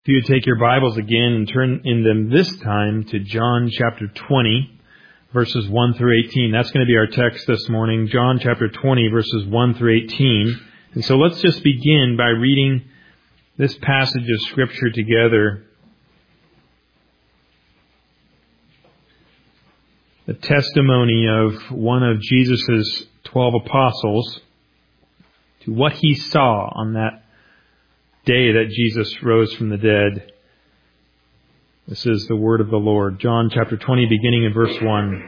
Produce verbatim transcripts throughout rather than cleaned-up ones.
If you would take your Bibles again and turn in them this time to John chapter twenty, verses one through eighteen. That's going to be our text this morning, John chapter twenty, verses one through eighteen. And so let's just begin by reading this passage of Scripture together. The testimony of one of Jesus' twelve apostles to what he saw on that day that Jesus rose from the dead. This is the word of the Lord. John chapter twenty, beginning in verse one.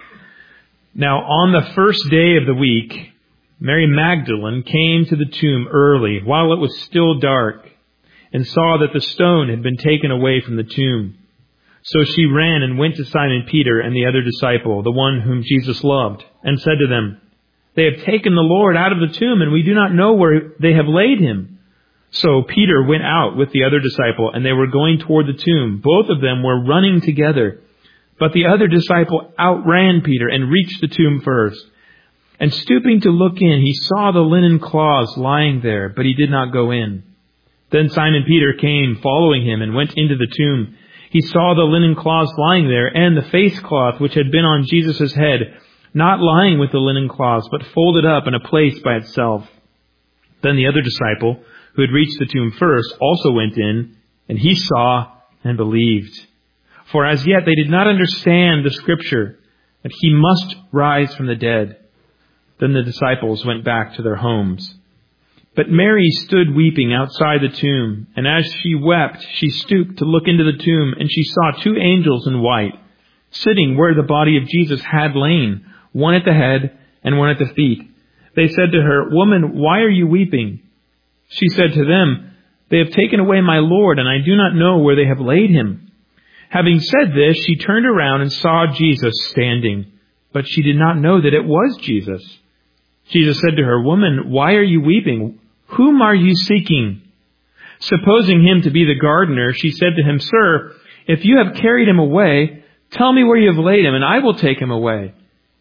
Now on the first day of the week, Mary Magdalene came to the tomb early, while it was still dark, and saw that the stone had been taken away from the tomb. So she ran and went to Simon Peter and the other disciple, the one whom Jesus loved, and said to them, "They have taken the Lord out of the tomb, and we do not know where they have laid him." So Peter went out with the other disciple, and they were going toward the tomb. Both of them were running together. But the other disciple outran Peter and reached the tomb first. And stooping to look in, he saw the linen cloths lying there, but he did not go in. Then Simon Peter came, following him, and went into the tomb. He saw the linen cloths lying there, and the face cloth which had been on Jesus' head, not lying with the linen cloths, but folded up in a place by itself. Then the other disciple, who had reached the tomb first, also went in, and he saw and believed. For as yet they did not understand the Scripture, that he must rise from the dead. Then the disciples went back to their homes. But Mary stood weeping outside the tomb, and as she wept, she stooped to look into the tomb, and she saw two angels in white, sitting where the body of Jesus had lain, one at the head and one at the feet. They said to her, "Woman, why are you weeping?" She said to them, "They have taken away my Lord, and I do not know where they have laid him." Having said this, she turned around and saw Jesus standing, but she did not know that it was Jesus. Jesus said to her, "Woman, why are you weeping? Whom are you seeking?" Supposing him to be the gardener, she said to him, "Sir, if you have carried him away, tell me where you have laid him, and I will take him away."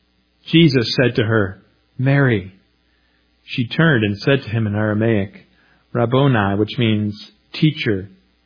Jesus said to her, "Mary." She turned and said to him in Aramaic, "Rabboni," which means teacher.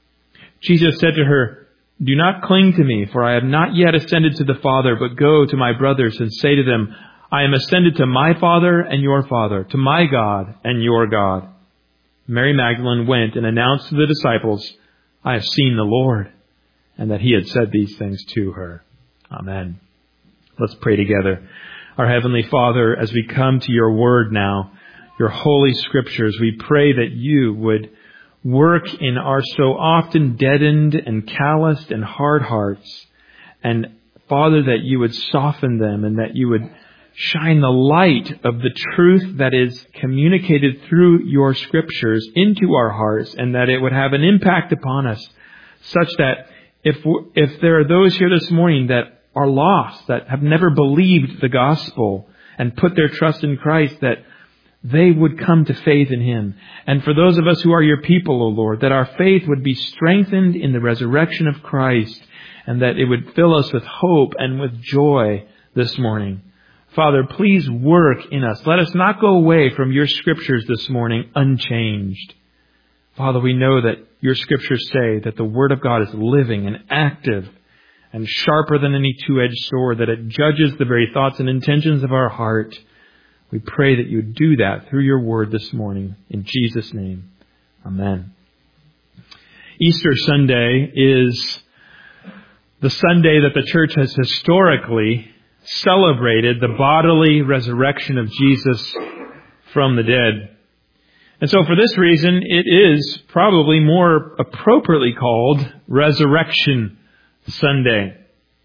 Jesus said to her, "Do not cling to me, for I have not yet ascended to the Father, but go to my brothers and say to them, I am ascended to my Father and your Father, to my God and your God." Mary Magdalene went and announced to the disciples, "I have seen the Lord," and that he had said these things to her. Amen. Let's pray together. Our Heavenly Father, as we come to your word now, your holy scriptures, we pray that you would work in our so often deadened and calloused and hard hearts. And Father, that you would soften them and that you would shine the light of the truth that is communicated through your scriptures into our hearts, and that it would have an impact upon us such that if if there are those here this morning that are lost, that have never believed the gospel and put their trust in Christ, that they would come to faith in him. And for those of us who are your people, O Lord, that our faith would be strengthened in the resurrection of Christ, and that it would fill us with hope and with joy this morning. Father, please work in us. Let us not go away from your scriptures this morning unchanged. Father, we know that your scriptures say that the word of God is living and active and sharper than any two-edged sword, that it judges the very thoughts and intentions of our heart. We pray that you would do that through your word this morning. In Jesus' name, amen. Easter Sunday is the Sunday that the church has historically celebrated the bodily resurrection of Jesus from the dead. And so for this reason, it is probably more appropriately called Resurrection Sunday.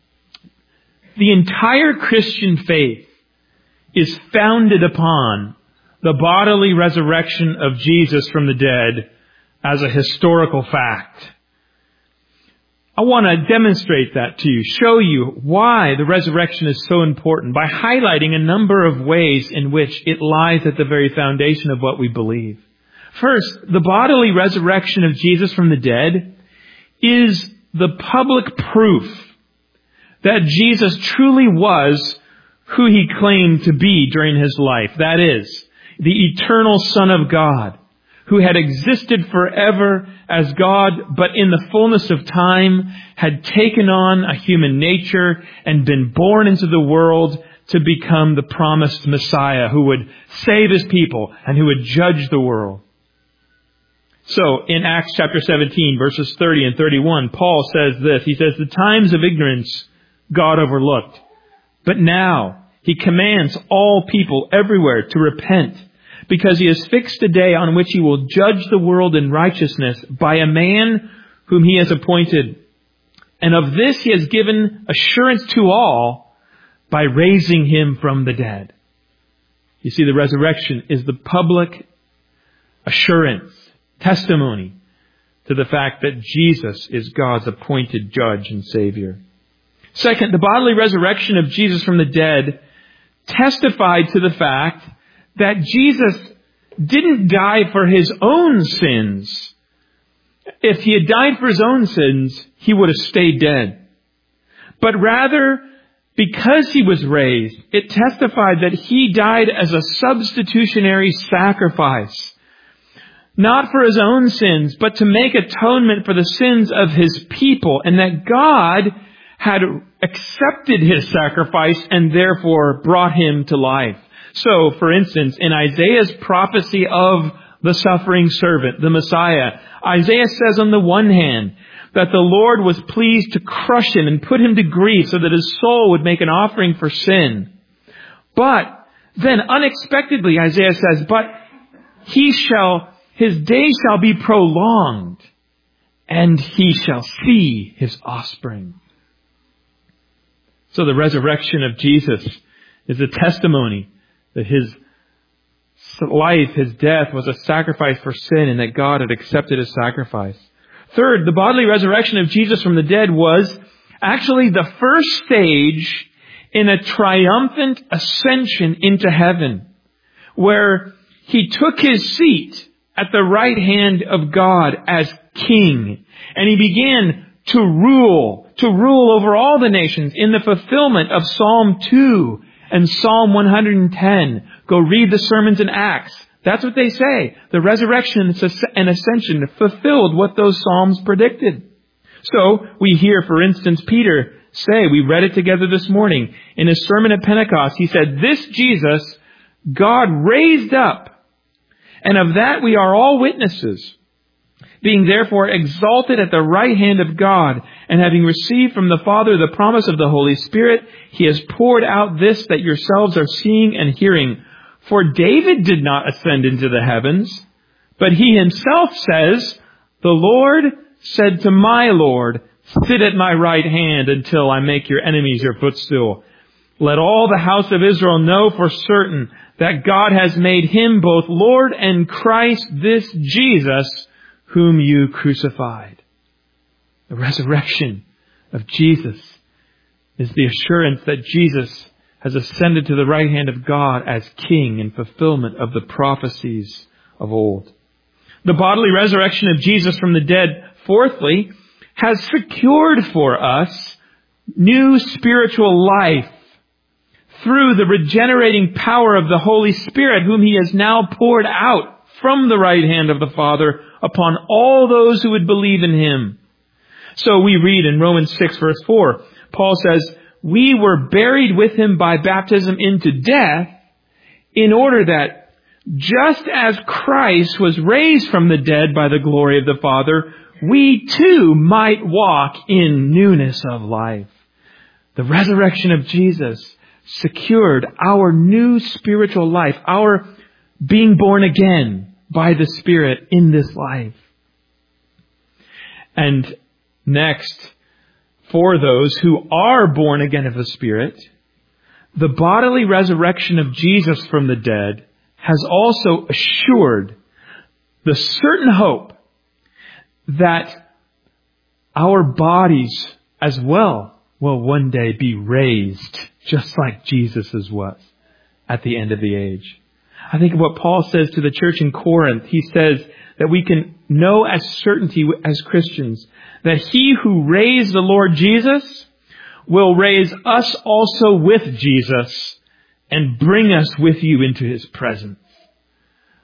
The entire Christian faith is founded upon the bodily resurrection of Jesus from the dead as a historical fact. I want to demonstrate that to you, show you why the resurrection is so important by highlighting a number of ways in which it lies at the very foundation of what we believe. First, the bodily resurrection of Jesus from the dead is the public proof that Jesus truly was who he claimed to be during his life. That is, the eternal Son of God, who had existed forever as God, but in the fullness of time had taken on a human nature and been born into the world to become the promised Messiah who would save His people and who would judge the world. So, in Acts chapter seventeen, verses thirty and thirty-one, Paul says this. He says, "The times of ignorance God overlooked, but now He commands all people everywhere to repent, because He has fixed a day on which He will judge the world in righteousness by a man whom He has appointed. And of this He has given assurance to all by raising Him from the dead." You see, the resurrection is the public assurance, testimony to the fact that Jesus is God's appointed judge and Savior. Second, the bodily resurrection of Jesus from the dead testified to the fact that Jesus didn't die for His own sins. If He had died for His own sins, He would have stayed dead. But rather, because He was raised, it testified that He died as a substitutionary sacrifice. Not for His own sins, but to make atonement for the sins of His people, and that God had accepted His sacrifice and therefore brought Him to life. So, for instance, in Isaiah's prophecy of the suffering servant, the Messiah, Isaiah says on the one hand that the Lord was pleased to crush Him and put Him to grief so that His soul would make an offering for sin. But then unexpectedly Isaiah says, "But He shall, His days shall be prolonged, and He shall see His offspring." So the resurrection of Jesus is a testimony that His life, His death was a sacrifice for sin and that God had accepted His sacrifice. Third, the bodily resurrection of Jesus from the dead was actually the first stage in a triumphant ascension into heaven, where He took His seat at the right hand of God as King, and He began to rule, to rule over all the nations in the fulfillment of Psalm two and Psalm one hundred ten. Go read the sermons in Acts. That's what they say. The resurrection and ascension fulfilled what those Psalms predicted. So we hear, for instance, Peter say, we read it together this morning, in his sermon at Pentecost, he said, "This Jesus God raised up, and of that we are all witnesses. Being therefore exalted at the right hand of God, and having received from the Father the promise of the Holy Spirit, He has poured out this that yourselves are seeing and hearing. For David did not ascend into the heavens, but he himself says, 'The Lord said to my Lord, sit at my right hand until I make your enemies your footstool.' Let all the house of Israel know for certain that God has made Him both Lord and Christ, this Jesus, whom you crucified." The resurrection of Jesus is the assurance that Jesus has ascended to the right hand of God as King in fulfillment of the prophecies of old. The bodily resurrection of Jesus from the dead, fourthly, has secured for us new spiritual life through the regenerating power of the Holy Spirit, whom He has now poured out from the right hand of the Father upon all those who would believe in Him. So we read in Romans six verse four, Paul says, "We were buried with Him by baptism into death, in order that just as Christ was raised from the dead by the glory of the Father, we too might walk in newness of life." The resurrection of Jesus secured our new spiritual life, our being born again by the Spirit in this life. And next, for those who are born again of the Spirit, the bodily resurrection of Jesus from the dead has also assured the certain hope that our bodies as well will one day be raised, just like Jesus's was at the end of the age. I think of what Paul says to the church in Corinth. He says that we can know as certainty as Christians that He who raised the Lord Jesus will raise us also with Jesus and bring us with you into His presence.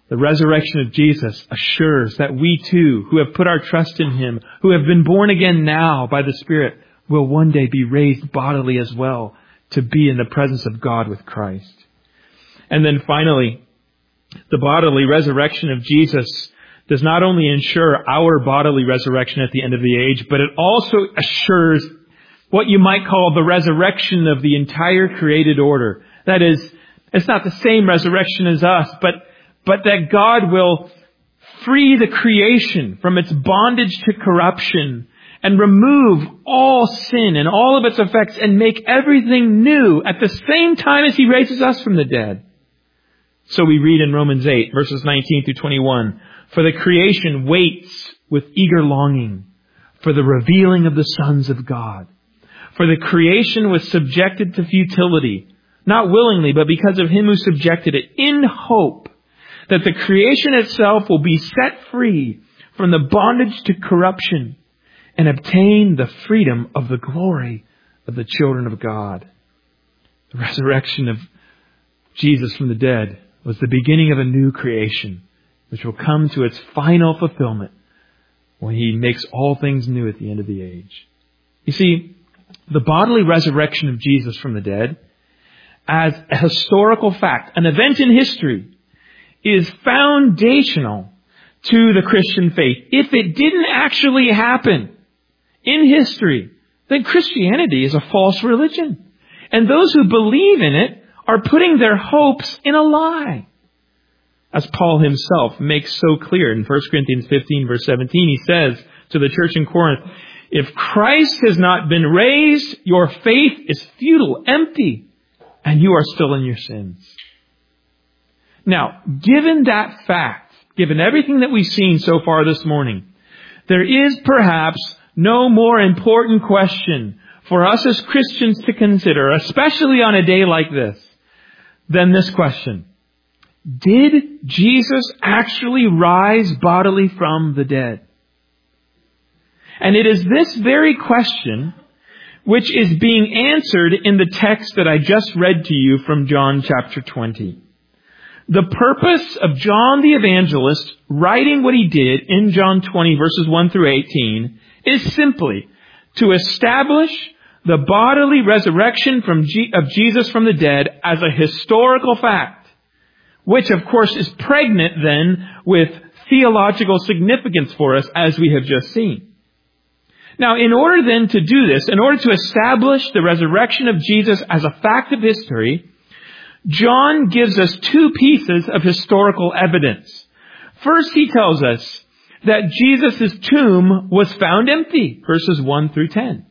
The resurrection of Jesus assures that we too, who have put our trust in Him, who have been born again now by the Spirit, will one day be raised bodily as well to be in the presence of God with Christ. And then finally, the bodily resurrection of Jesus does not only ensure our bodily resurrection at the end of the age, but it also assures what you might call the resurrection of the entire created order. That is, it's not the same resurrection as us, but, but that God will free the creation from its bondage to corruption and remove all sin and all of its effects and make everything new at the same time as He raises us from the dead. So we read in Romans eight, verses nineteen through twenty-one, "For the creation waits with eager longing for the revealing of the sons of God. For the creation was subjected to futility, not willingly, but because of Him who subjected it, in hope that the creation itself will be set free from the bondage to corruption and obtain the freedom of the glory of the children of God." The resurrection of Jesus from the dead was the beginning of a new creation, which will come to its final fulfillment when He makes all things new at the end of the age. You see, the bodily resurrection of Jesus from the dead, as a historical fact, an event in history, is foundational to the Christian faith. If it didn't actually happen in history, then Christianity is a false religion. And those who believe in it are putting their hopes in a lie. As Paul himself makes so clear in First Corinthians fifteen, verse seventeen, he says to the church in Corinth, "If Christ has not been raised, your faith is futile, empty, and you are still in your sins." Now, given that fact, given everything that we've seen so far this morning, there is perhaps no more important question for us as Christians to consider, especially on a day like this, than this question. Did Jesus actually rise bodily from the dead? And it is this very question which is being answered in the text that I just read to you from John chapter twenty. The purpose of John the Evangelist writing what he did in John twenty verses one through eighteen is simply to establish the bodily resurrection from G- of Jesus from the dead as a historical fact, which of course is pregnant then with theological significance for us as we have just seen. Now, in order then to do this, in order to establish the resurrection of Jesus as a fact of history, John gives us two pieces of historical evidence. First, he tells us that Jesus' tomb was found empty, verses one through ten.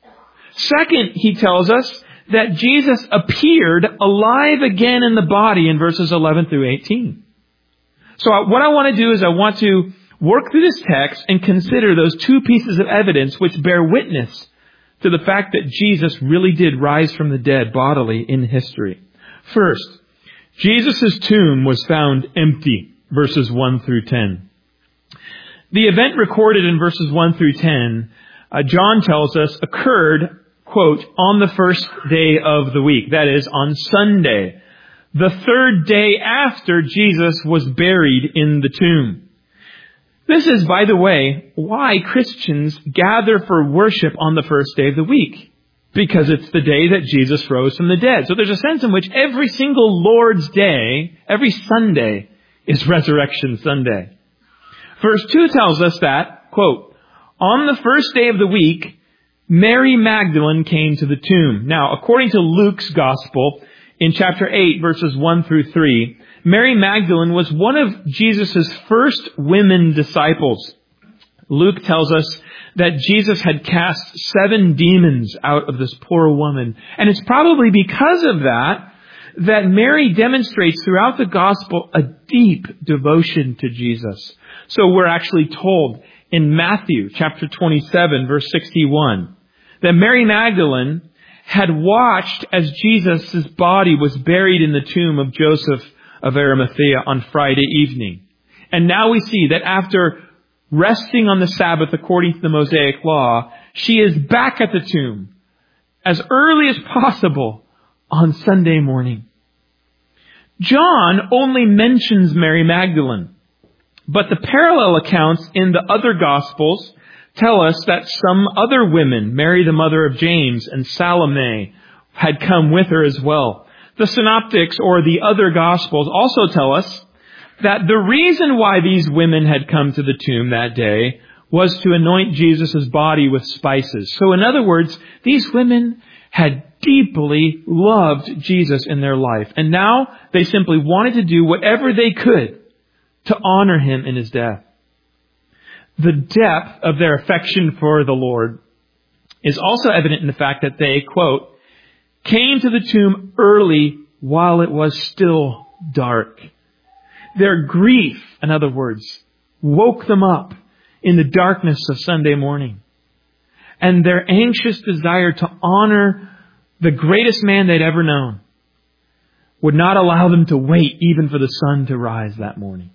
Second, he tells us that Jesus appeared alive again in the body in verses eleven through eighteen. So what I want to do is I want to work through this text and consider those two pieces of evidence which bear witness to the fact that Jesus really did rise from the dead bodily in history. First, Jesus' tomb was found empty, verses one through ten. The event recorded in verses one through ten, uh, John tells us, occurred, quote, on the first day of the week. That is, on Sunday, the third day after Jesus was buried in the tomb. This is, by the way, why Christians gather for worship on the first day of the week. Because it's the day that Jesus rose from the dead. So there's a sense in which every single Lord's Day, every Sunday, is Resurrection Sunday. Verse two tells us that, quote, on the first day of the week, Mary Magdalene came to the tomb. Now, according to Luke's Gospel, in chapter eight, verses one through three, Mary Magdalene was one of Jesus' first women disciples. Luke tells us that Jesus had cast seven demons out of this poor woman. And it's probably because of that that Mary demonstrates throughout the gospel a deep devotion to Jesus. So we're actually told in Matthew chapter twenty-seven, verse sixty-one, that Mary Magdalene had watched as Jesus' body was buried in the tomb of Joseph of Arimathea on Friday evening. And now we see that after resting on the Sabbath according to the Mosaic law, she is back at the tomb as early as possible on Sunday morning. John only mentions Mary Magdalene, but the parallel accounts in the other Gospels tell us that some other women, Mary the mother of James and Salome, had come with her as well. The synoptics, or the other Gospels, also tell us that the reason why these women had come to the tomb that day was to anoint Jesus' body with spices. So in other words, these women had deeply loved Jesus in their life. And now they simply wanted to do whatever they could to honor him in his death. The depth of their affection for the Lord is also evident in the fact that they, quote, came to the tomb early while it was still dark. Their grief, in other words, woke them up in the darkness of Sunday morning. And their anxious desire to honor the greatest man they'd ever known would not allow them to wait even for the sun to rise that morning.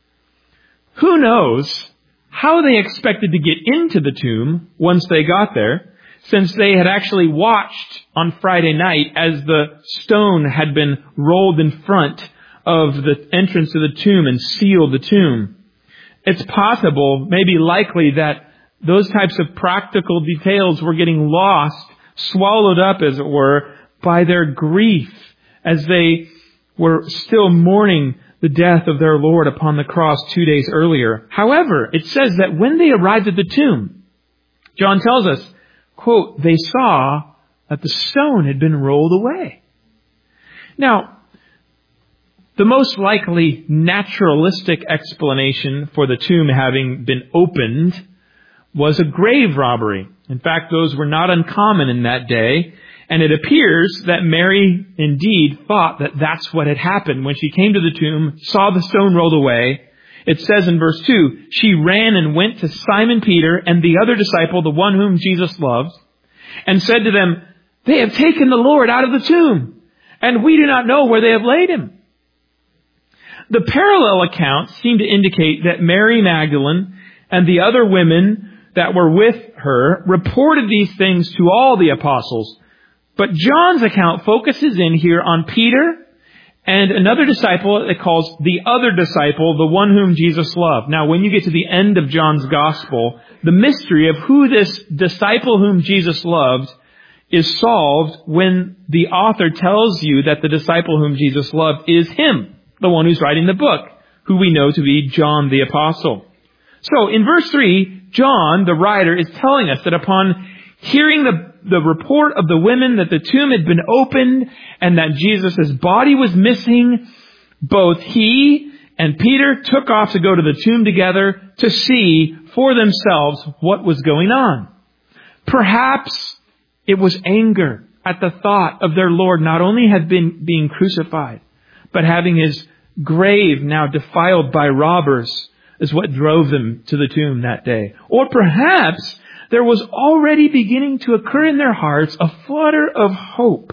Who knows how they expected to get into the tomb once they got there, since they had actually watched on Friday night as the stone had been rolled in front of the entrance to the tomb and sealed the tomb. It's possible, maybe likely, that those types of practical details were getting lost, swallowed up, as it were, by their grief as they were still mourning the death of their Lord upon the cross two days earlier. However, it says that when they arrived at the tomb, John tells us, quote, they saw that the stone had been rolled away. Now, the most likely naturalistic explanation for the tomb having been opened was a grave robbery. In fact, those were not uncommon in that day, and it appears that Mary indeed thought that that's what had happened. When she came to the tomb, saw the stone rolled away, it says in verse two, she ran and went to Simon Peter and the other disciple, the one whom Jesus loved, and said to them, they have taken the Lord out of the tomb, and we do not know where they have laid him. The parallel accounts seem to indicate that Mary Magdalene and the other women that were with her reported these things to all the apostles. But John's account focuses in here on Peter and another disciple that calls the other disciple, the one whom Jesus loved. Now, when you get to the end of John's gospel, the mystery of who this disciple whom Jesus loved is solved when the author tells you that the disciple whom Jesus loved is him, the one who's writing the book, who we know to be John the Apostle. So in verse three, John, the writer, is telling us that upon hearing the, the report of the women that the tomb had been opened and that Jesus' body was missing, both he and Peter took off to go to the tomb together to see for themselves what was going on. Perhaps it was anger at the thought of their Lord not only had been being crucified, but having his grave now defiled by robbers is what drove them to the tomb that day. Or perhaps there was already beginning to occur in their hearts a flutter of hope.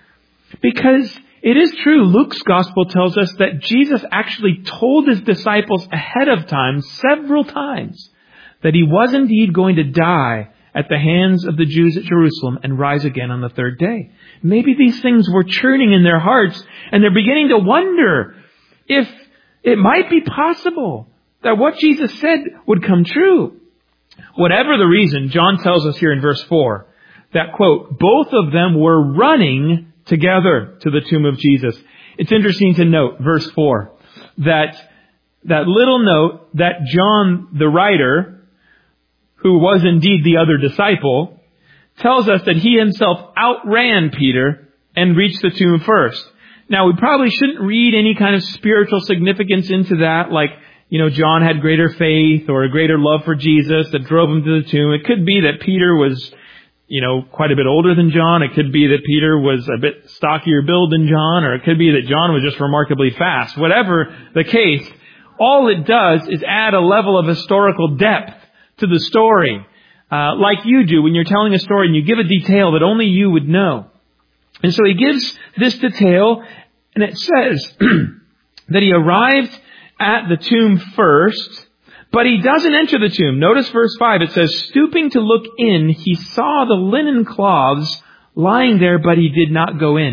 Because it is true, Luke's gospel tells us that Jesus actually told his disciples ahead of time, several times, that he was indeed going to die at the hands of the Jews at Jerusalem and rise again on the third day. Maybe these things were churning in their hearts, and they're beginning to wonder if it might be possible that what Jesus said would come true. Whatever the reason, John tells us here in verse four that, quote, both of them were running together to the tomb of Jesus. It's interesting to note, verse four, that that little note that John, the writer, who was indeed the other disciple, tells us that he himself outran Peter and reached the tomb first. Now, we probably shouldn't read any kind of spiritual significance into that, like, you know, John had greater faith or a greater love for Jesus that drove him to the tomb. It could be that Peter was, you know, quite a bit older than John. It could be that Peter was a bit stockier build than John, or it could be that John was just remarkably fast. Whatever the case, all it does is add a level of historical depth to the story, uh, like you do when you're telling a story and you give a detail that only you would know. And so he gives this detail, and it says that he arrived at the tomb first, but he doesn't enter the tomb. Notice verse five. It says, stooping to look in, he saw the linen cloths lying there, but he did not go in.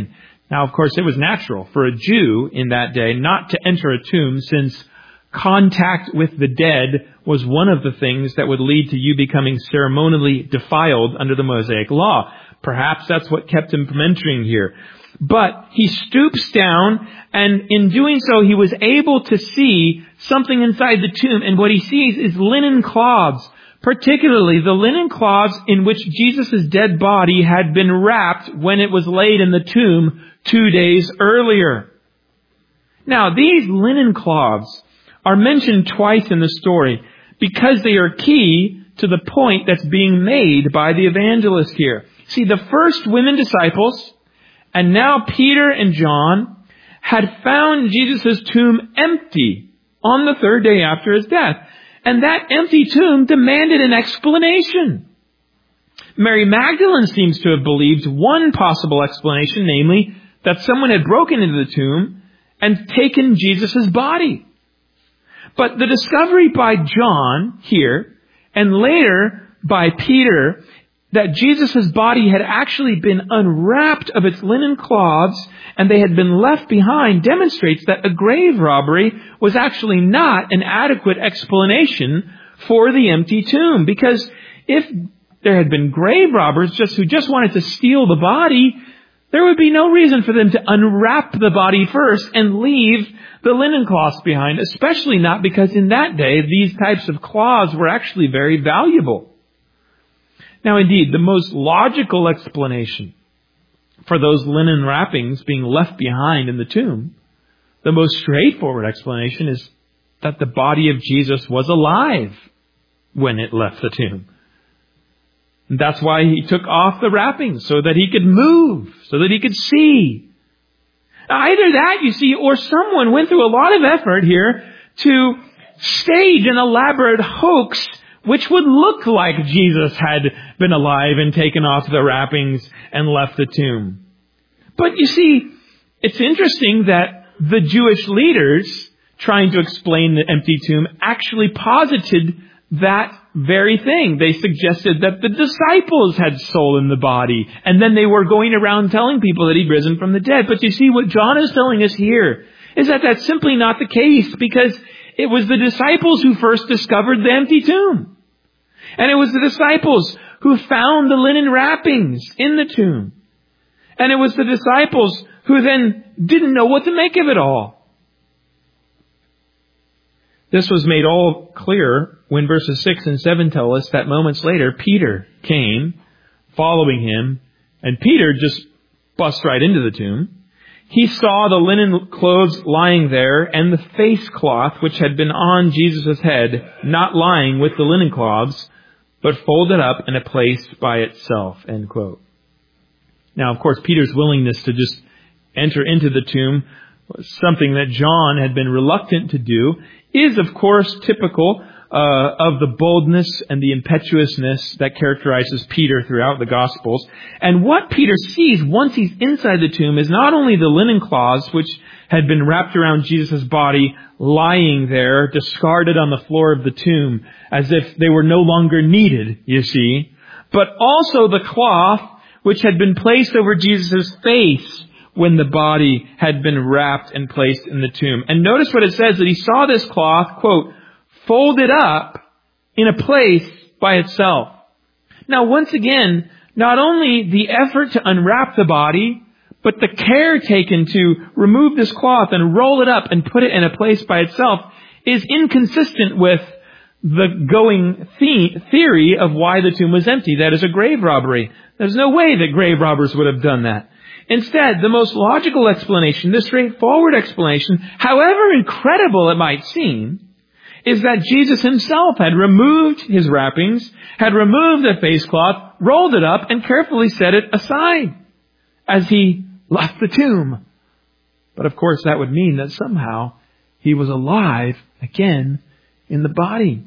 Now, of course, it was natural for a Jew in that day not to enter a tomb, since contact with the dead was one of the things that would lead to you becoming ceremonially defiled under the Mosaic law. Perhaps that's what kept him from entering here. But he stoops down, and in doing so, he was able to see something inside the tomb. And what he sees is linen cloths, particularly the linen cloths in which Jesus' dead body had been wrapped when it was laid in the tomb two days earlier. Now, these linen cloths are mentioned twice in the story because they are key to the point that's being made by the evangelist here. See, the first women disciples, and now Peter and John, had found Jesus' tomb empty on the third day after his death. And that empty tomb demanded an explanation. Mary Magdalene seems to have believed one possible explanation, namely that someone had broken into the tomb and taken Jesus' body. But the discovery by John here, and later by Peter, that Jesus' body had actually been unwrapped of its linen cloths and they had been left behind, demonstrates that a grave robbery was actually not an adequate explanation for the empty tomb. Because if there had been grave robbers just who just wanted to steal the body, there would be no reason for them to unwrap the body first and leave the linen cloths behind, especially not because in that day these types of cloths were actually very valuable. Now, indeed, the most logical explanation for those linen wrappings being left behind in the tomb, the most straightforward explanation is that the body of Jesus was alive when it left the tomb. And that's why he took off the wrappings, so that he could move, so that he could see. Either that, you see, or someone went through a lot of effort here to stage an elaborate hoax which would look like Jesus had been alive and taken off the wrappings and left the tomb. But you see, it's interesting that the Jewish leaders, trying to explain the empty tomb, actually posited that very thing. They suggested that the disciples had stolen the body, and then they were going around telling people that he'd risen from the dead. But you see, what John is telling us here is that that's simply not the case, because it was the disciples who first discovered the empty tomb. And it was the disciples who found the linen wrappings in the tomb. And it was the disciples who then didn't know what to make of it all. This was made all clear when verses six and seven tell us that moments later, Peter came following him, and Peter just bust right into the tomb. He saw the linen clothes lying there and the face cloth which had been on Jesus' head, not lying with the linen cloths, but folded up in a place by itself. End quote. Now, of course, Peter's willingness to just enter into the tomb was something that John had been reluctant to do, is, of course, typical uh, of the boldness and the impetuousness that characterizes Peter throughout the Gospels. And what Peter sees once he's inside the tomb is not only the linen cloths, which had been wrapped around Jesus' body, lying there, discarded on the floor of the tomb, as if they were no longer needed, you see, but also the cloth which had been placed over Jesus' face when the body had been wrapped and placed in the tomb. And notice what it says, that he saw this cloth, quote, folded up in a place by itself. Now, once again, not only the effort to unwrap the body, but the care taken to remove this cloth and roll it up and put it in a place by itself is inconsistent with the going the- theory of why the tomb was empty. That is a grave robbery. There's no way that grave robbers would have done that. Instead, the most logical explanation, the straightforward explanation, however incredible it might seem, is that Jesus himself had removed his wrappings, had removed the face cloth, rolled it up, and carefully set it aside as he left the tomb. But of course, that would mean that somehow he was alive again in the body.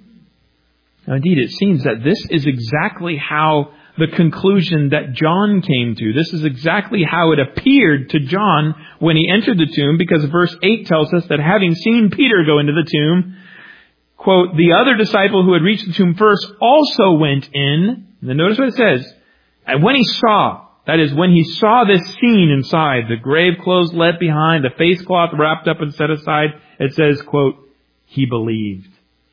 Now, indeed, it seems that this is exactly how the conclusion that John came to. This is exactly how it appeared to John when he entered the tomb, because verse eight tells us that having seen Peter go into the tomb, quote, the other disciple who had reached the tomb first also went in. And then notice what it says. And when he saw That is, when he saw this scene inside, the grave clothes left behind, the face cloth wrapped up and set aside, it says, quote, he believed.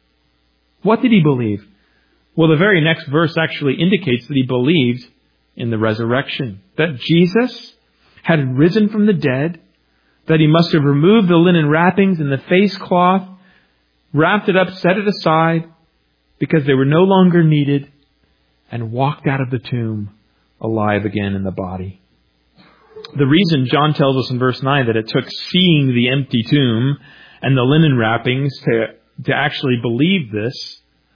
What did he believe? Well, the very next verse actually indicates that he believed in the resurrection. That Jesus had risen from the dead, that he must have removed the linen wrappings and the face cloth, wrapped it up, set it aside, because they were no longer needed, and walked out of the tomb alive again in the body. The reason John tells us in verse nine that it took seeing the empty tomb and the linen wrappings to, to actually believe this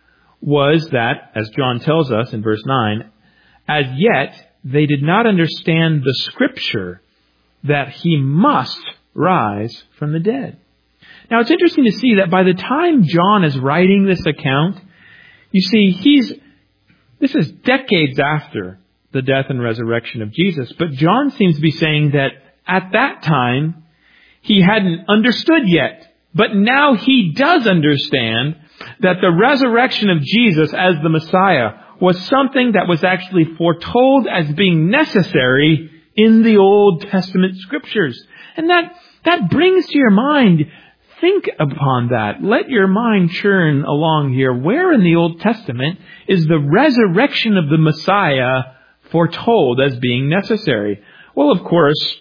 was that, as John tells us in verse nine, as yet they did not understand the scripture that he must rise from the dead. Now it's interesting to see that by the time John is writing this account, you see, he's this is decades after the death and resurrection of Jesus. But John seems to be saying that at that time, he hadn't understood yet. But now he does understand that the resurrection of Jesus as the Messiah was something that was actually foretold as being necessary in the Old Testament Scriptures. And that, that brings to your mind, think upon that. Let your mind churn along here. Where in the Old Testament is the resurrection of the Messiah foretold as being necessary? Well, of course,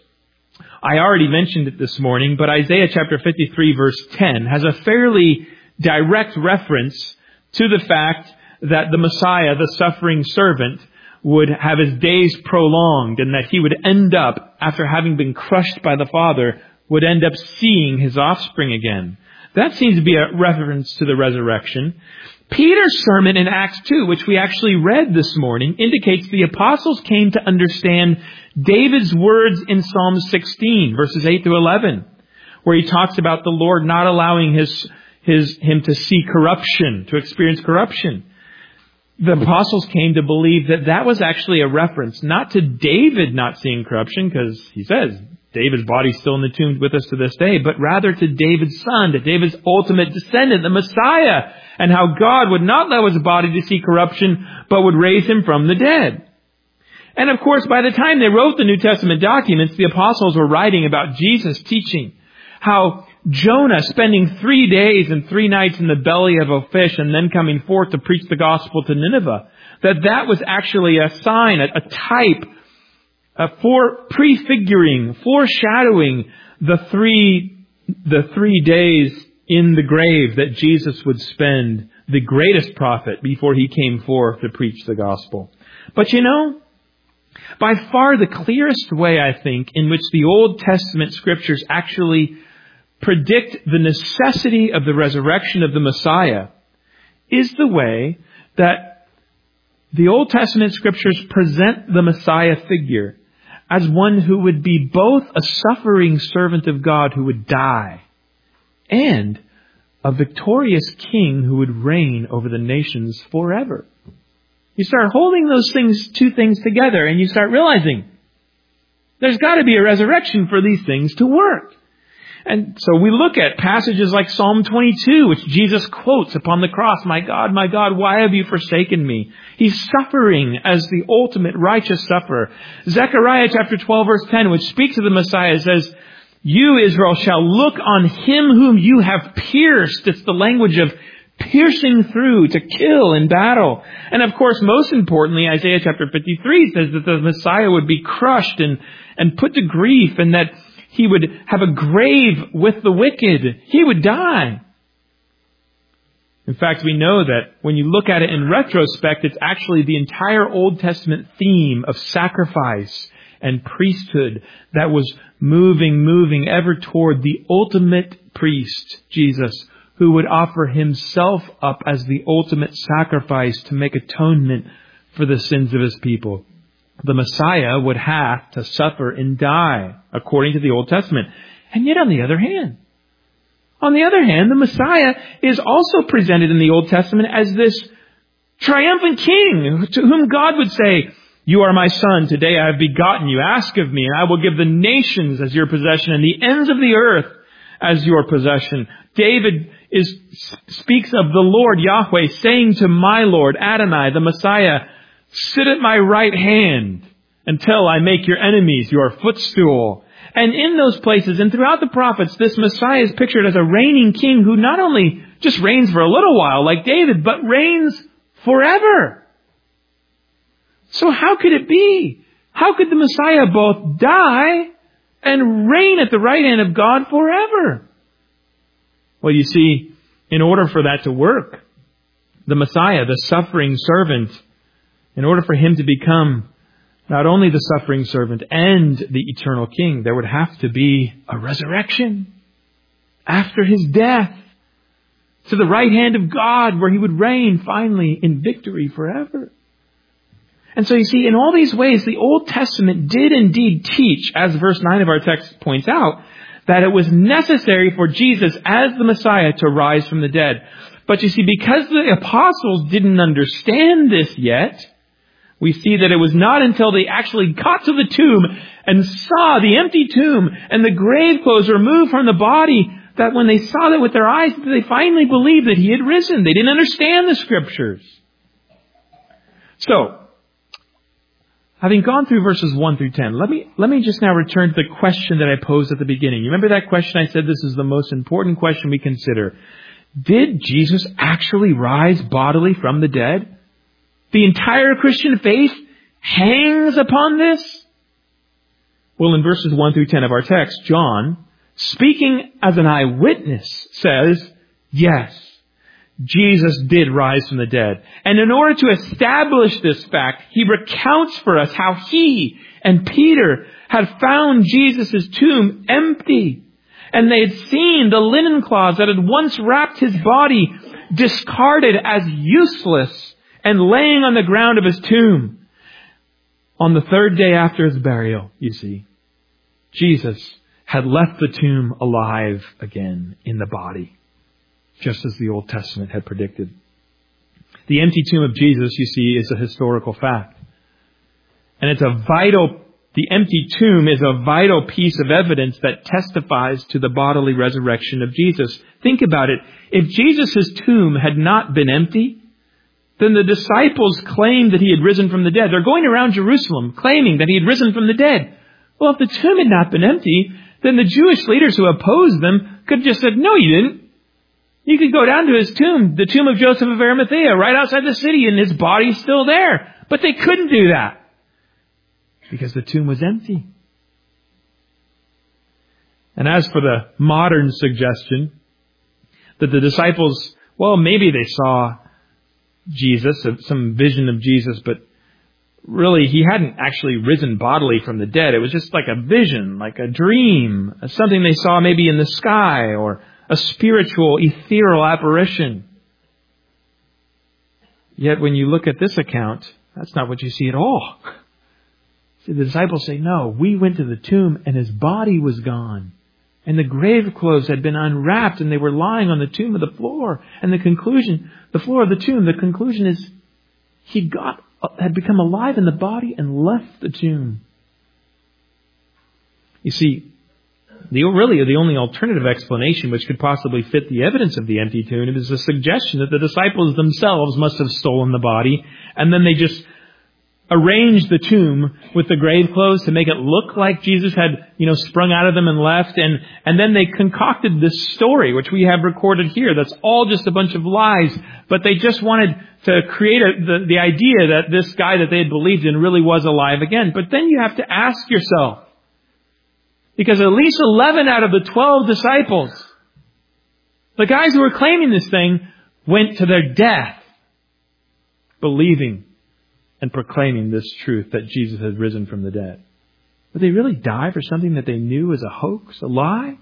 I already mentioned it this morning, but Isaiah chapter fifty-three verse ten has a fairly direct reference to the fact that the Messiah, the suffering servant, would have his days prolonged and that he would end up, after having been crushed by the Father, would end up seeing his offspring again. That seems to be a reference to the resurrection. Peter's sermon in Acts two, which we actually read this morning, indicates the apostles came to understand David's words in Psalm sixteen, verses eight through eleven, where he talks about the Lord not allowing his, his, him to see corruption, to experience corruption. The apostles came to believe that that was actually a reference, not to David not seeing corruption, because he says, David's body's still in the tomb with us to this day, but rather to David's son, to David's ultimate descendant, the Messiah, and how God would not allow his body to see corruption, but would raise him from the dead. And of course, by the time they wrote the New Testament documents, the apostles were writing about Jesus' teaching, how Jonah spending three days and three nights in the belly of a fish and then coming forth to preach the gospel to Nineveh, that that was actually a sign, a, a type, Uh, for prefiguring, foreshadowing the three, the three days in the grave that Jesus would spend, the greatest prophet, before he came forth to preach the gospel. But you know, by far the clearest way, I think, in which the Old Testament Scriptures actually predict the necessity of the resurrection of the Messiah is the way that the Old Testament Scriptures present the Messiah figure as one who would be both a suffering servant of God who would die and a victorious king who would reign over the nations forever. You start holding those things, two things together, and you start realizing there's got to be a resurrection for these things to work. And so we look at passages like Psalm twenty-two, which Jesus quotes upon the cross, "My God, my God, why have you forsaken me?" He's suffering as the ultimate righteous sufferer. Zechariah chapter twelve verse ten, which speaks of the Messiah, says, "You, Israel, shall look on him whom you have pierced." It's the language of piercing through to kill in battle. And of course, most importantly, Isaiah chapter fifty-three says that the Messiah would be crushed and, and put to grief, and that he would have a grave with the wicked. He would die. In fact, we know that when you look at it in retrospect, it's actually the entire Old Testament theme of sacrifice and priesthood that was moving, moving ever toward the ultimate priest, Jesus, who would offer himself up as the ultimate sacrifice to make atonement for the sins of his people. The Messiah would have to suffer and die, according to the Old Testament. And yet, on the other hand, on the other hand, the Messiah is also presented in the Old Testament as this triumphant king to whom God would say, "You are my son, today I have begotten you. Ask of me, and I will give the nations as your possession and the ends of the earth as your possession." David is, speaks of the Lord Yahweh saying to my Lord Adonai, the Messiah, "Sit at my right hand until I make your enemies your footstool. And in those places and throughout the prophets, this Messiah is pictured as a reigning king who not only just reigns for a little while like David, but reigns forever. So how could it be? How could the Messiah both die and reign at the right hand of God forever? Well, you see, in order for that to work, the Messiah, the suffering servant, in order for him to become not only the suffering servant and the eternal king, there would have to be a resurrection after his death to the right hand of God, where he would reign finally in victory forever. And so you see, in all these ways, the Old Testament did indeed teach, as verse nine of our text points out, that it was necessary for Jesus as the Messiah to rise from the dead. But you see, because the apostles didn't understand this yet, we see that it was not until they actually got to the tomb and saw the empty tomb and the grave clothes removed from the body, that when they saw that with their eyes, they finally believed that he had risen. They didn't understand the Scriptures. So, having gone through verses one through ten, let me, let me just now return to the question that I posed at the beginning. You remember that question? I said this is the most important question we consider. Did Jesus actually rise bodily from the dead? The entire Christian faith hangs upon this? Well, in verses one through ten of our text, John, speaking as an eyewitness, says, yes, Jesus did rise from the dead. And in order to establish this fact, he recounts for us how he and Peter had found Jesus' tomb empty. And they had seen the linen cloths that had once wrapped his body discarded as useless and laying on the ground of his tomb. On the third day after his burial, you see, Jesus had left the tomb alive again in the body, just as the Old Testament had predicted. The empty tomb of Jesus, you see, is a historical fact. And it's a vital, the empty tomb is a vital piece of evidence that testifies to the bodily resurrection of Jesus. Think about it. If Jesus' tomb had not been empty, then the disciples claimed that he had risen from the dead. They're going around Jerusalem claiming that he had risen from the dead. Well, if the tomb had not been empty, then the Jewish leaders who opposed them could have just said, no, you didn't. You could go down to his tomb, the tomb of Joseph of Arimathea, right outside the city, and his body's still there. But they couldn't do that because the tomb was empty. And as for the modern suggestion that the disciples, well, maybe they saw Jesus, some vision of Jesus, but really he hadn't actually risen bodily from the dead. It was just like a vision, like a dream, something they saw maybe in the sky, or a spiritual, ethereal apparition. Yet when you look at this account, that's not what you see at all. See, the disciples say, no, we went to the tomb and his body was gone. And the grave clothes had been unwrapped and they were lying on the tomb of the floor. And the conclusion, the floor of the tomb, the conclusion is he got, had become alive in the body and left the tomb. You see, the really the only alternative explanation which could possibly fit the evidence of the empty tomb is the suggestion that the disciples themselves must have stolen the body and then they just arranged the tomb with the grave clothes to make it look like Jesus had, you know, sprung out of them and left. And, and then they concocted this story, which we have recorded here. That's all just a bunch of lies. But they just wanted to create a, the, the idea that this guy that they had believed in really was alive again. But then you have to ask yourself, because at least eleven out of the twelve disciples, the guys who were claiming this thing, went to their death believing and proclaiming this truth that Jesus had risen from the dead. Would they really die for something that they knew was a hoax, a lie?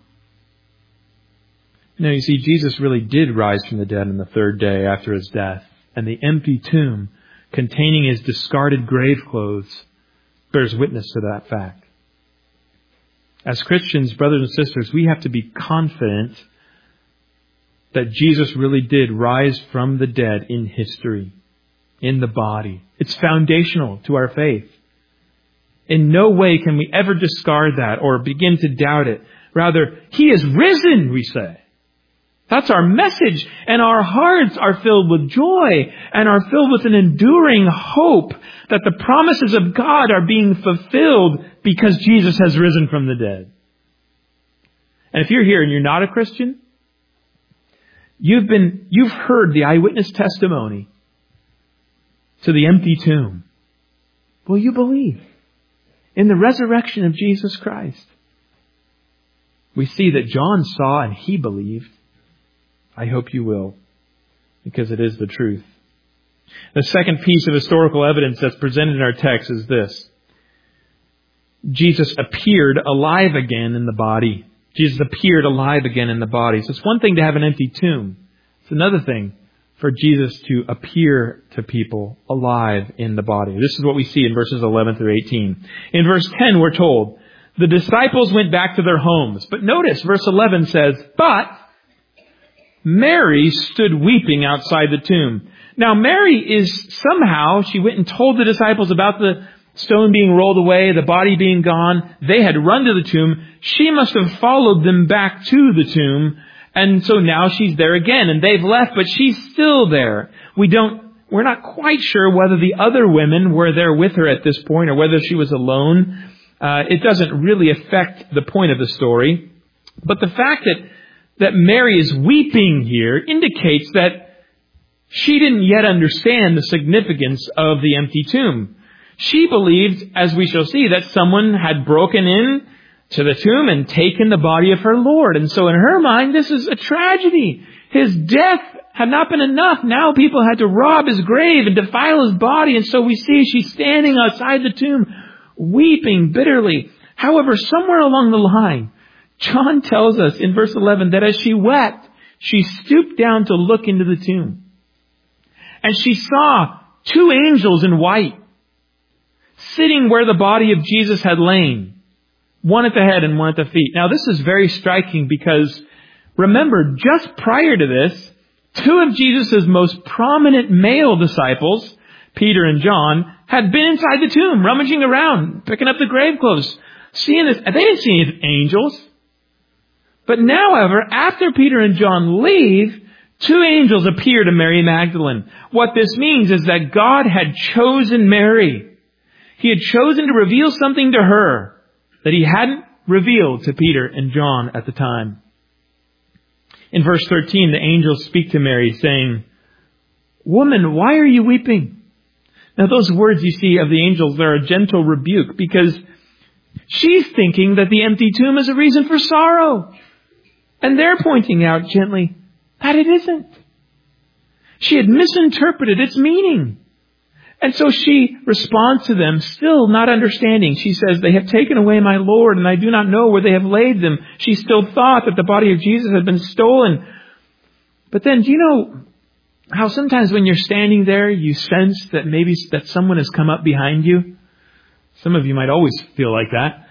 No, you see, Jesus really did rise from the dead on the third day after his death. And the empty tomb containing his discarded grave clothes bears witness to that fact. As Christians, brothers and sisters, we have to be confident that Jesus really did rise from the dead in history, in the body. It's foundational to our faith. In no way can we ever discard that or begin to doubt it. Rather, he is risen, we say. That's our message. And our hearts are filled with joy and are filled with an enduring hope that the promises of God are being fulfilled because Jesus has risen from the dead. And if you're here and you're not a Christian, you've been, you've heard the eyewitness testimony to the empty tomb. Will you believe in the resurrection of Jesus Christ? We see that John saw and he believed. I hope you will, because it is the truth. The second piece of historical evidence that's presented in our text is this. Jesus appeared alive again in the body. Jesus appeared alive again in the body. So it's one thing to have an empty tomb. It's another thing for Jesus to appear to people alive in the body. This is what we see in verses eleven through eighteen. In verse ten, we're told, the disciples went back to their homes. But notice, verse eleven says, but Mary stood weeping outside the tomb. Now, Mary is somehow, she went and told the disciples about the stone being rolled away, the body being gone. They had run to the tomb. She must have followed them back to the tomb. And so now she's there again, and they've left, but she's still there. We don't, we're not quite sure whether the other women were there with her at this point or whether she was alone. Uh, it doesn't really affect the point of the story. But the fact that that Mary is weeping here indicates that she didn't yet understand the significance of the empty tomb. She believed, as we shall see, that someone had broken in to the tomb and taken the body of her Lord. And so in her mind, this is a tragedy. His death had not been enough. Now people had to rob his grave and defile his body. And so we see she's standing outside the tomb, weeping bitterly. However, somewhere along the line, John tells us in verse eleven that as she wept, she stooped down to look into the tomb. And she saw two angels in white sitting where the body of Jesus had lain, one at the head and one at the feet. Now this is very striking because remember, just prior to this, two of Jesus' most prominent male disciples, Peter and John, had been inside the tomb, rummaging around, picking up the grave clothes, seeing this. They didn't see any angels. But now, however, after Peter and John leave, two angels appear to Mary Magdalene. What this means is that God had chosen Mary. He had chosen to reveal something to her that he hadn't revealed to Peter and John at the time. In verse thirteen, the angels speak to Mary saying, "Woman, why are you weeping?" Now those words you see of the angels are a gentle rebuke because she's thinking that the empty tomb is a reason for sorrow. And they're pointing out gently that it isn't. She had misinterpreted its meaning. And so she responds to them, still not understanding. She says, "They have taken away my Lord, and I do not know where they have laid them." She still thought that the body of Jesus had been stolen. But then, do you know how sometimes when you're standing there, you sense that maybe that someone has come up behind you? Some of you might always feel like that.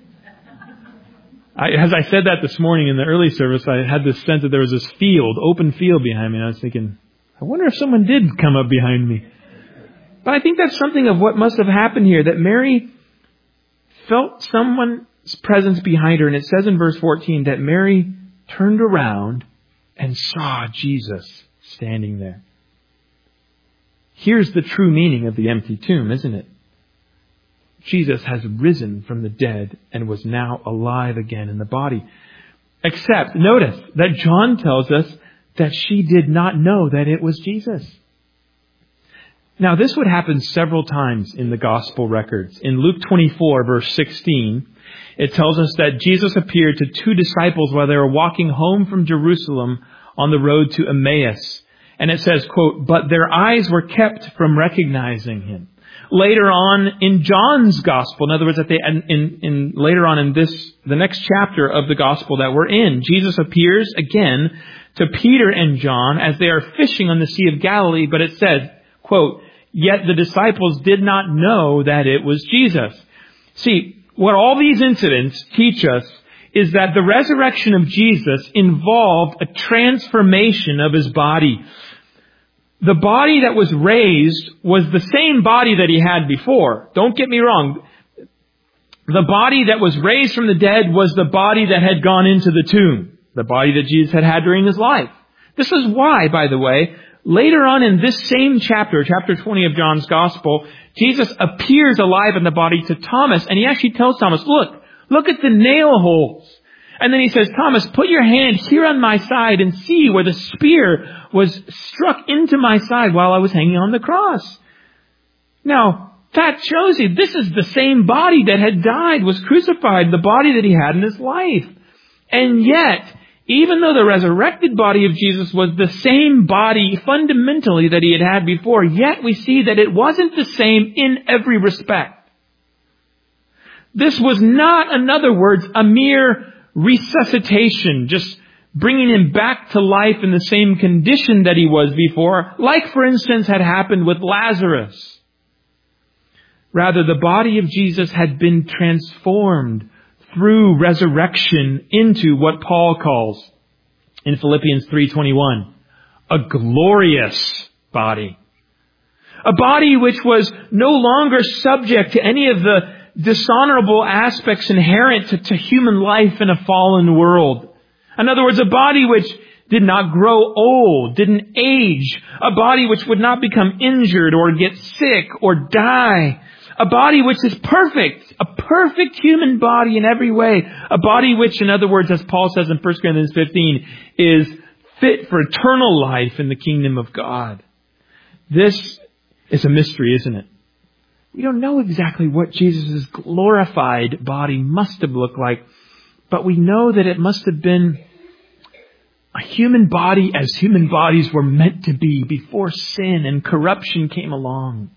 I, as I said that this morning in the early service, I had this sense that there was this field, open field behind me. And I was thinking, I wonder if someone did come up behind me. But I think that's something of what must have happened here, that Mary felt someone's presence behind her. And it says in verse fourteen that Mary turned around and saw Jesus standing there. Here's the true meaning of the empty tomb, isn't it? Jesus has risen from the dead and was now alive again in the body. Except, notice that John tells us that she did not know that it was Jesus. Now, this would happen several times in the gospel records. In Luke twenty-four, verse sixteen, it tells us that Jesus appeared to two disciples while they were walking home from Jerusalem on the road to Emmaus. And it says, quote, "But their eyes were kept from recognizing him." Later on in John's gospel, in other words, at the, in, in, in later on in this, the next chapter of the gospel that we're in, Jesus appears again to Peter and John as they are fishing on the Sea of Galilee. But it says, quote, "Yet the disciples did not know that it was Jesus." See, what all these incidents teach us is that the resurrection of Jesus involved a transformation of his body. The body that was raised was the same body that he had before. Don't get me wrong. The body that was raised from the dead was the body that had gone into the tomb. the body that Jesus had had during his life. This is why, by the way, later on in this same chapter, chapter twenty of John's Gospel, Jesus appears alive in the body to Thomas, and he actually tells Thomas, look, look at the nail holes. And then he says, Thomas, put your hand here on my side and see where the spear was struck into my side while I was hanging on the cross. Now, that shows you this is the same body that had died, was crucified, the body that he had in his life. And yet, even though the resurrected body of Jesus was the same body fundamentally that he had had before, yet we see that it wasn't the same in every respect. This was not, in other words, a mere resuscitation, just bringing him back to life in the same condition that he was before, like, for instance, had happened with Lazarus. Rather, the body of Jesus had been transformed through resurrection into what Paul calls in Philippians three twenty-one, a glorious body. A body which was no longer subject to any of the dishonorable aspects inherent to, to human life in a fallen world. In other words, a body which did not grow old, didn't age, a body which would not become injured or get sick or die. A body which is perfect, a perfect human body in every way. A body which, in other words, as Paul says in First Corinthians fifteen, is fit for eternal life in the kingdom of God. This is a mystery, isn't it? We don't know exactly what Jesus' glorified body must have looked like, but we know that it must have been a human body as human bodies were meant to be before sin and corruption came along.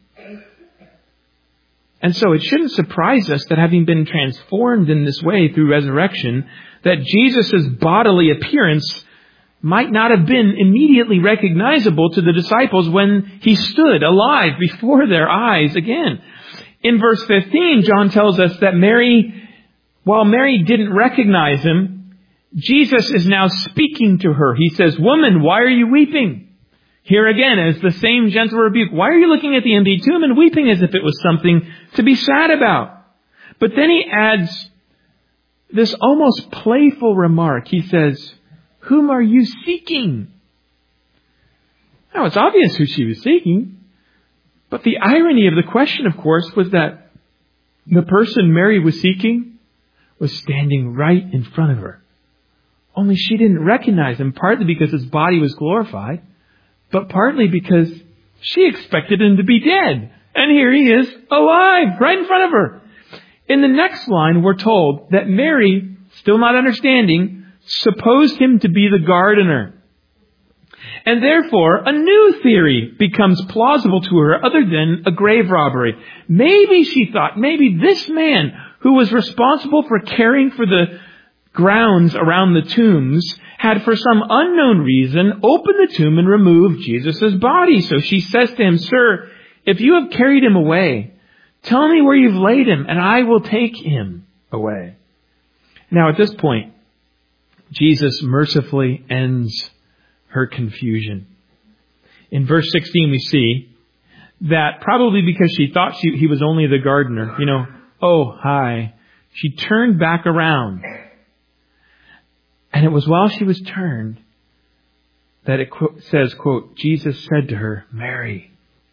And so it shouldn't surprise us that having been transformed in this way through resurrection, that Jesus' bodily appearance might not have been immediately recognizable to the disciples when he stood alive before their eyes again. In verse fifteen, John tells us that Mary, while Mary didn't recognize him, Jesus is now speaking to her. He says, "Woman, why are you weeping?" Here again is the same gentle rebuke. Why are you looking at the empty tomb and weeping as if it was something to be sad about? But then he adds this almost playful remark. He says, "Whom are you seeking?" Now, it's obvious who she was seeking. But the irony of the question, of course, was that the person Mary was seeking was standing right in front of her. Only she didn't recognize him, partly because his body was glorified, but partly because she expected him to be dead. And here he is, alive, right in front of her. In the next line, we're told that Mary, still not understanding, supposed him to be the gardener. And therefore, a new theory becomes plausible to her other than a grave robbery. Maybe, she thought, maybe this man who was responsible for caring for the grounds around the tombs had for some unknown reason opened the tomb and removed Jesus' body. So she says to him, "Sir, if you have carried him away, tell me where you've laid him and I will take him away." Now at this point, Jesus mercifully ends her confusion. In verse sixteen, we see that probably because she thought she, he was only the gardener, you know, oh, hi, she turned back around. And it was while she was turned that it says, quote, Jesus said to her, "Mary."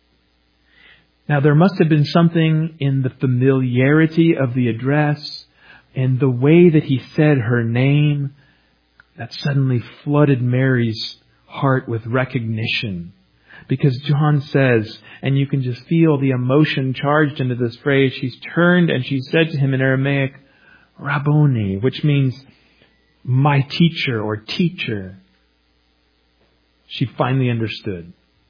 Now there must have been something in the familiarity of the address and the way that he said her name that suddenly flooded Mary's heart with recognition. Because John says, and you can just feel the emotion charged into this phrase, she's turned and she said to him in Aramaic, Rabboni, which means my teacher or teacher. She finally understood.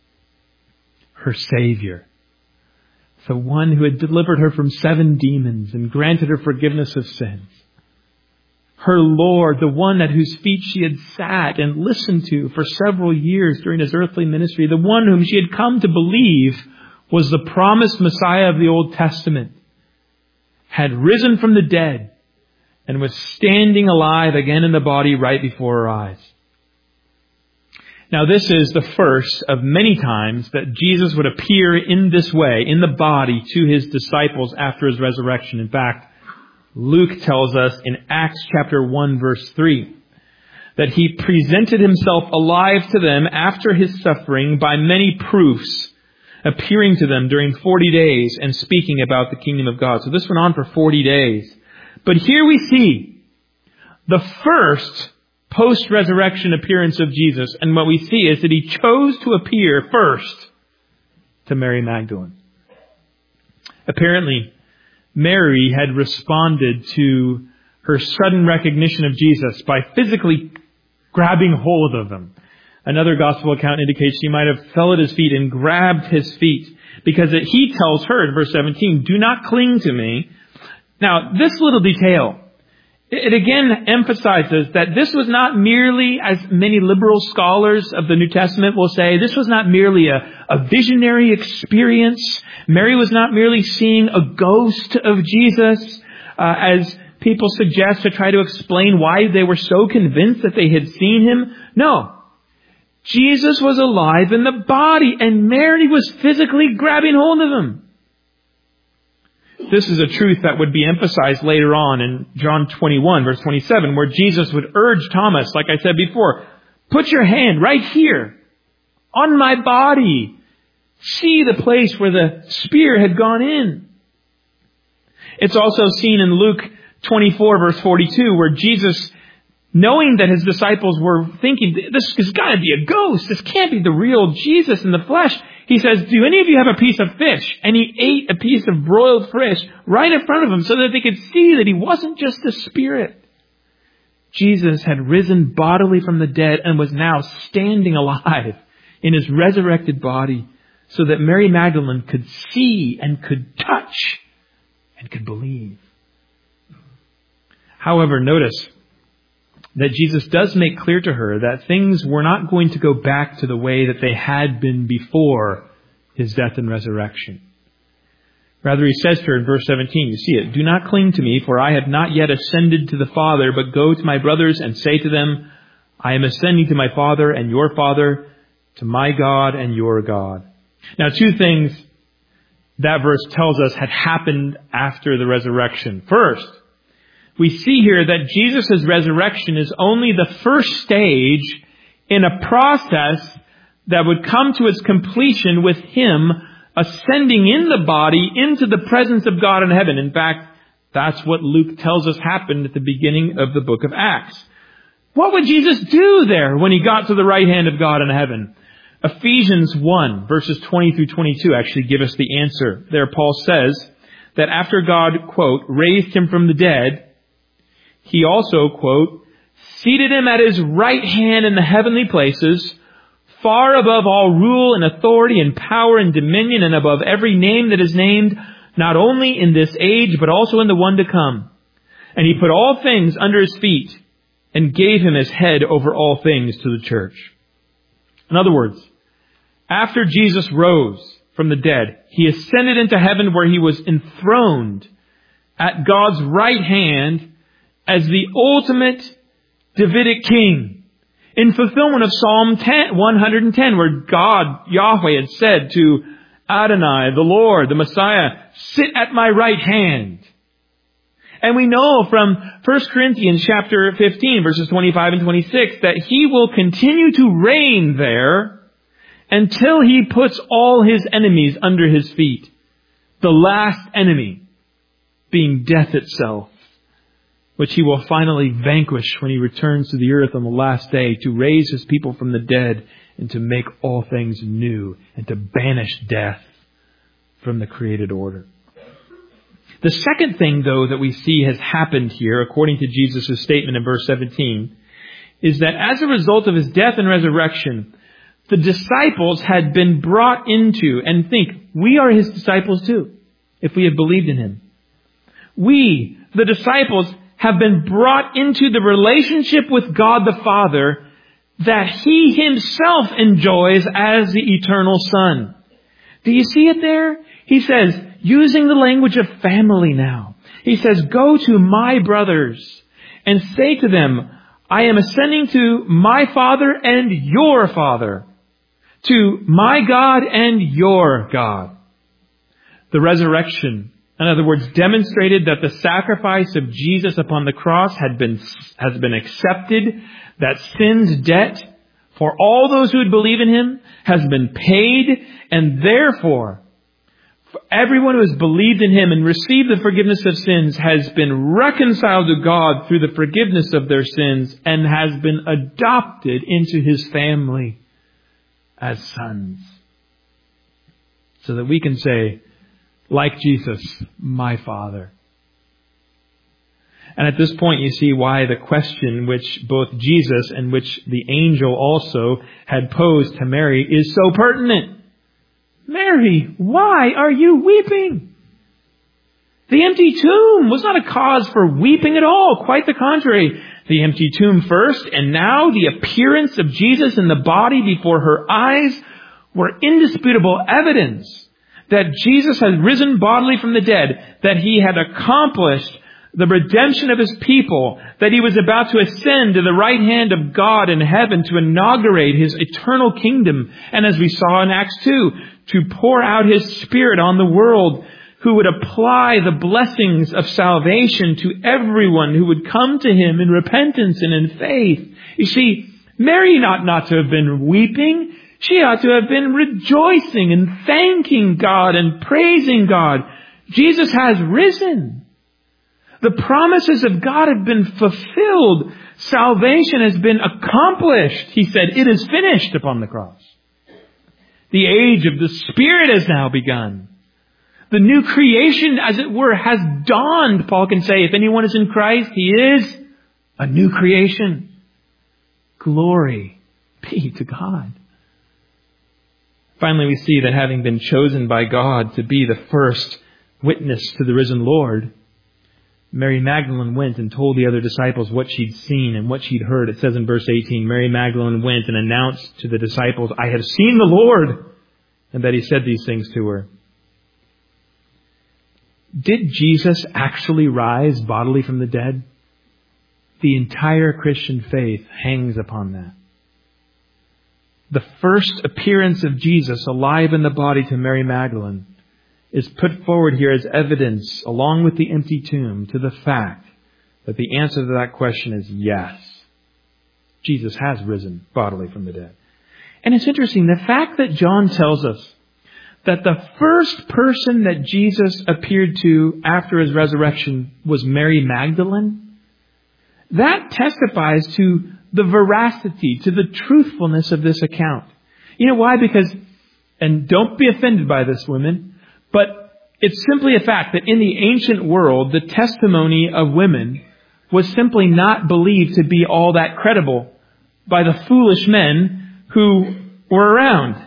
Her Savior. The one who had delivered her from seven demons and granted her forgiveness of sins. Her Lord, the one at whose feet she had sat and listened to for several years during his earthly ministry. The one whom she had come to believe was the promised Messiah of the Old Testament. Had risen from the dead and was standing alive again in the body right before her eyes. Now this is the first of many times that Jesus would appear in this way, in the body, to his disciples after his resurrection. In fact, Luke tells us in Acts chapter one verse three that he presented himself alive to them after his suffering by many proofs, appearing to them during forty days and speaking about the kingdom of God. So this went on for forty days. But here we see the first post-resurrection appearance of Jesus. And what we see is that he chose to appear first to Mary Magdalene. Apparently, Mary had responded to her sudden recognition of Jesus by physically grabbing hold of him. Another gospel account indicates she might have fell at his feet and grabbed his feet, because it, he tells her in verse seventeen, "Do not cling to me." Now, this little detail, it again emphasizes that this was not merely, as many liberal scholars of the New Testament will say, this was not merely a, a visionary experience. Mary was not merely seeing a ghost of Jesus, uh, as people suggest to try to explain why they were so convinced that they had seen him. No. Jesus was alive in the body, and Mary was physically grabbing hold of him. This is a truth that would be emphasized later on in John twenty-one, verse twenty-seven, where Jesus would urge Thomas, like I said before, put your hand right here on my body. See the place where the spear had gone in. It's also seen in Luke twenty-four, verse forty-two, where Jesus, knowing that his disciples were thinking, this has got to be a ghost, this can't be the real Jesus in the flesh, he says, do any of you have a piece of fish? And he ate a piece of broiled fish right in front of them so that they could see that he wasn't just a spirit. Jesus had risen bodily from the dead and was now standing alive in his resurrected body so that Mary Magdalene could see and could touch and could believe. However, notice that Jesus does make clear to her that things were not going to go back to the way that they had been before his death and resurrection. Rather, he says to her in verse seventeen, you see it, "Do not cling to me, for I have not yet ascended to the Father, but go to my brothers and say to them, I am ascending to my Father and your Father, to my God and your God." Now, two things that verse tells us had happened after the resurrection. First, we see here that Jesus' resurrection is only the first stage in a process that would come to its completion with him ascending in the body into the presence of God in heaven. In fact, that's what Luke tells us happened at the beginning of the book of Acts. What would Jesus do there when he got to the right hand of God in heaven? Ephesians one, verses twenty through twenty-two actually give us the answer. There Paul says that after God, quote, raised him from the dead, he also, quote, seated him at his right hand in the heavenly places, far above all rule and authority and power and dominion and above every name that is named, not only in this age, but also in the one to come. And he put all things under his feet and gave him his head over all things to the church. In other words, after Jesus rose from the dead, he ascended into heaven where he was enthroned at God's right hand as the ultimate Davidic king, in fulfillment of Psalm one hundred ten, where God, Yahweh, had said to Adonai, the Lord, the Messiah, sit at my right hand. And we know from First Corinthians chapter fifteen, verses twenty-five and twenty-six, that he will continue to reign there until he puts all his enemies under his feet. The last enemy being death itself, which he will finally vanquish when he returns to the earth on the last day to raise his people from the dead and to make all things new and to banish death from the created order. The second thing, though, that we see has happened here, according to Jesus' statement in verse seventeen, is that as a result of his death and resurrection, the disciples had been brought into, and think, we are his disciples too, if we have believed in him. We, the disciples, have been brought into the relationship with God the Father that he himself enjoys as the eternal Son. Do you see it there? He says, using the language of family now, he says, go to my brothers and say to them, I am ascending to my Father and your Father, to my God and your God. The resurrection, in other words, demonstrated that the sacrifice of Jesus upon the cross had been, has been accepted, that sin's debt for all those who would believe in Him has been paid, and therefore, for everyone who has believed in Him and received the forgiveness of sins has been reconciled to God through the forgiveness of their sins and has been adopted into His family as sons. So that we can say, like Jesus, my Father. And at this point you see why the question which both Jesus and which the angel also had posed to Mary is so pertinent. Mary, why are you weeping? The empty tomb was not a cause for weeping at all. Quite the contrary. The empty tomb first, and now the appearance of Jesus in the body before her eyes were indisputable evidence that Jesus had risen bodily from the dead, that He had accomplished the redemption of His people, that He was about to ascend to the right hand of God in heaven to inaugurate His eternal kingdom. And as we saw in Acts two, to pour out His Spirit on the world, who would apply the blessings of salvation to everyone who would come to Him in repentance and in faith. You see, Mary ought not to have been weeping. She ought to have been rejoicing and thanking God and praising God. Jesus has risen. The promises of God have been fulfilled. Salvation has been accomplished. He said, it is finished upon the cross. The age of the Spirit has now begun. The new creation, as it were, has dawned. Paul can say, if anyone is in Christ, he is a new creation. Glory be to God. Finally, we see that having been chosen by God to be the first witness to the risen Lord, Mary Magdalene went and told the other disciples what she'd seen and what she'd heard. It says in verse eighteen, Mary Magdalene went and announced to the disciples, I have seen the Lord, and that He said these things to her. Did Jesus actually rise bodily from the dead? The entire Christian faith hangs upon that. The first appearance of Jesus alive in the body to Mary Magdalene is put forward here as evidence, along with the empty tomb, to the fact that the answer to that question is yes. Jesus has risen bodily from the dead. And it's interesting, the fact that John tells us that the first person that Jesus appeared to after His resurrection was Mary Magdalene, that testifies to the veracity, to the truthfulness of this account. You know why? Because, and don't be offended by this, women, but it's simply a fact that in the ancient world, the testimony of women was simply not believed to be all that credible by the foolish men who were around.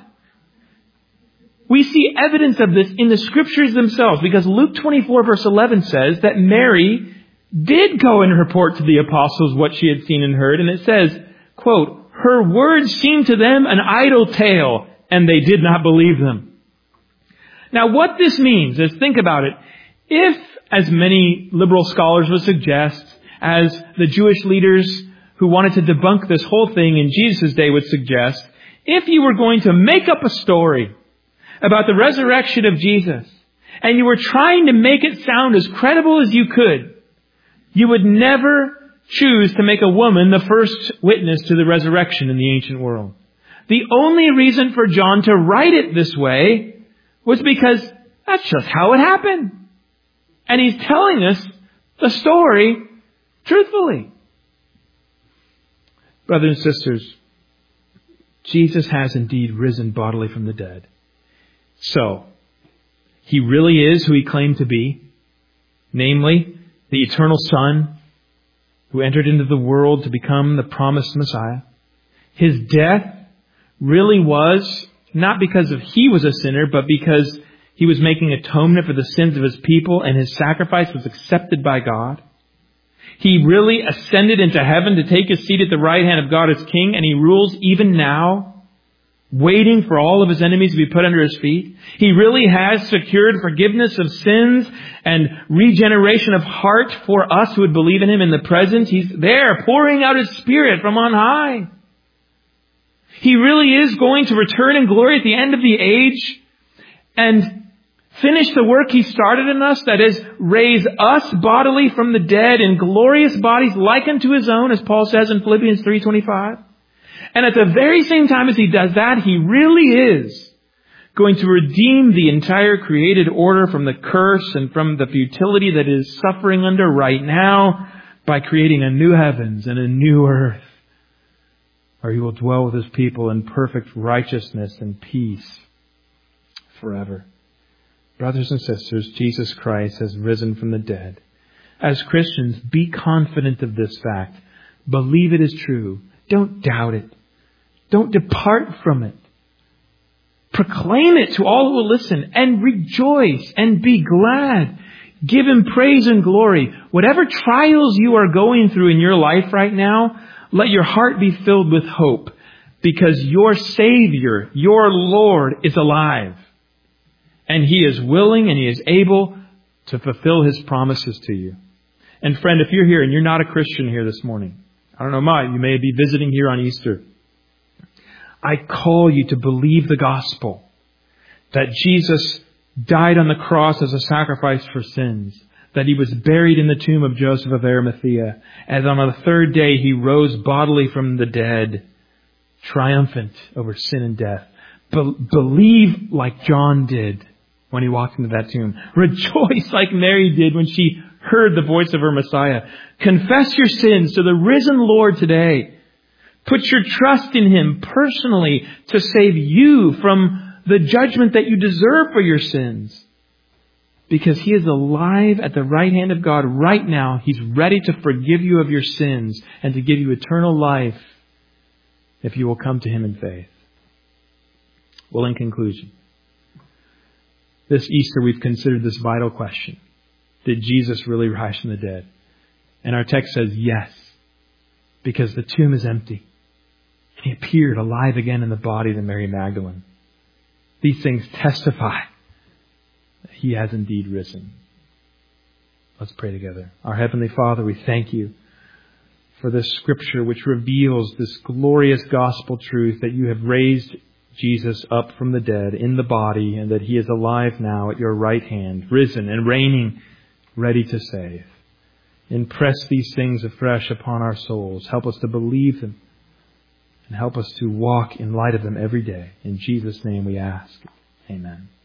We see evidence of this in the Scriptures themselves, because Luke twenty-four verse eleven says that Mary did go and report to the apostles what she had seen and heard. And it says, quote, her words seemed to them an idle tale, and they did not believe them. Now what this means is, think about it. If, as many liberal scholars would suggest, as the Jewish leaders who wanted to debunk this whole thing in Jesus' day would suggest, if you were going to make up a story about the resurrection of Jesus, and you were trying to make it sound as credible as you could, you would never choose to make a woman the first witness to the resurrection in the ancient world. The only reason for John to write it this way was because that's just how it happened. And he's telling us the story truthfully. Brothers and sisters, Jesus has indeed risen bodily from the dead. So, He really is who He claimed to be, namely, the eternal Son who entered into the world to become the promised Messiah. His death really was not because of He was a sinner, but because He was making atonement for the sins of His people, and His sacrifice was accepted by God. He really ascended into heaven to take His seat at the right hand of God as King, and He rules even now, waiting for all of His enemies to be put under His feet. He really has secured forgiveness of sins and regeneration of heart for us who would believe in Him in the present. He's there pouring out His Spirit from on high. He really is going to return in glory at the end of the age. And finish the work He started in us, that is, raise us bodily from the dead in glorious bodies like unto His own, as Paul says in Philippians three twenty-five. And at the very same time as He does that, He really is going to redeem the entire created order from the curse and from the futility that it is suffering under right now by creating a new heavens and a new earth, where He will dwell with His people in perfect righteousness and peace forever. Brothers and sisters, Jesus Christ has risen from the dead. As Christians, be confident of this fact. Believe it is true. Don't doubt it. Don't depart from it. Proclaim it to all who will listen, and rejoice and be glad. Give Him praise and glory. Whatever trials you are going through in your life right now, let your heart be filled with hope, because your Savior, your Lord, is alive. And He is willing and He is able to fulfill His promises to you. And friend, if you're here and you're not a Christian here this morning, I don't know why, you may be visiting here on Easter. I call you to believe the gospel, that Jesus died on the cross as a sacrifice for sins, that He was buried in the tomb of Joseph of Arimathea, and on the third day He rose bodily from the dead, triumphant over sin and death. Be- believe like John did when he walked into that tomb. Rejoice like Mary did when she heard the voice of her Messiah. Confess your sins to the risen Lord today. Put your trust in Him personally to save you from the judgment that you deserve for your sins. Because He is alive at the right hand of God right now. He's ready to forgive you of your sins and to give you eternal life if you will come to Him in faith. Well, in conclusion, this Easter we've considered this vital question. Did Jesus really rise from the dead? And our text says yes, because the tomb is empty. He appeared alive again in the body to Mary Magdalene. These things testify that He has indeed risen. Let's pray together. Our Heavenly Father, we thank You for this Scripture which reveals this glorious gospel truth that You have raised Jesus up from the dead in the body, and that He is alive now at Your right hand, risen and reigning, ready to save. Impress these things afresh upon our souls. Help us to believe them, and help us to walk in light of them every day. In Jesus' name we ask. Amen.